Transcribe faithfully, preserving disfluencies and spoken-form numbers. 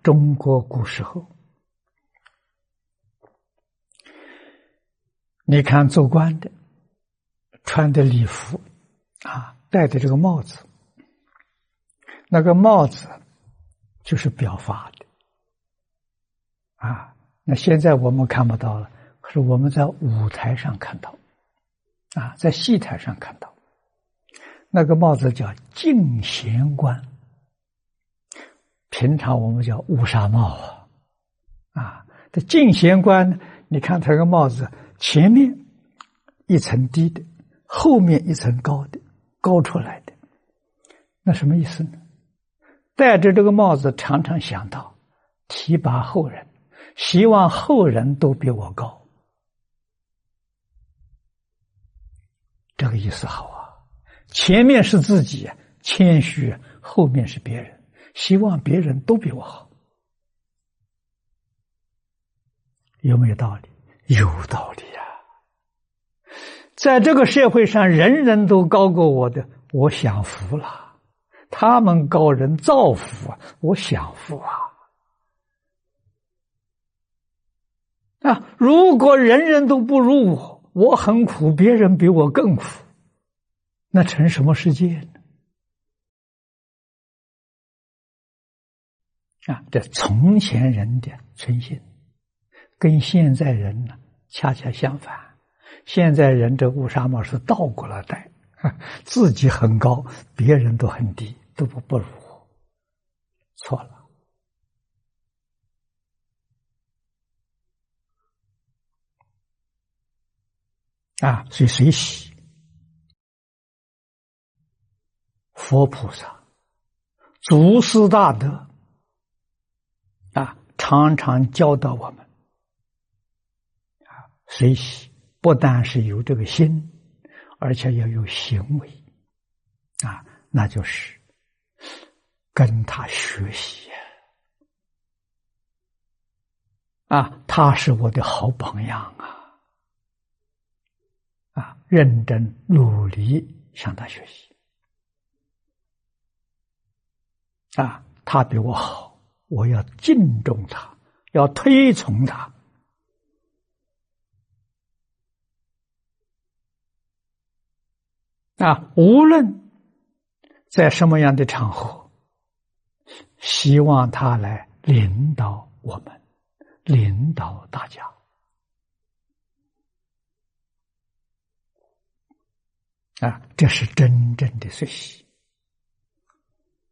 中国古时候，你看做官的穿的礼服啊，戴的这个帽子，那个帽子就是表法的啊。那现在我们看不到了，可是我们在舞台上看到啊，在戏台上看到，那个帽子叫净贤冠，平常我们叫乌纱帽啊。啊，这净贤冠，你看它这个帽子前面一层低的，后面一层高的，高出来的，那什么意思呢？戴着这个帽子，常常想到提拔后人，希望后人都比我高，这个意思好啊。前面是自己谦虚，后面是别人，希望别人都比我好，有没有道理？有道理呀、啊！在这个社会上，人人都高过我的，我享福了。他们高人造福啊，我享福啊！啊，如果人人都不如我，我很苦，别人比我更苦，那成什么世界呢？啊，这从前人的存心，跟现在人呢恰恰相反。现在人这乌纱帽是倒过来戴，自己很高，别人都很低，都不不如我，错了。啊，所以随喜佛菩萨、祖师大德啊，常常教导我们啊，随喜不但是有这个心，而且要有行为啊，那就是跟他学习啊，他是我的好榜样啊。啊，认真努力向他学习啊，他比我好，我要敬重他，要推崇他啊。无论在什么样的场合，希望他来领导我们，领导大家。啊，这是真正的随喜。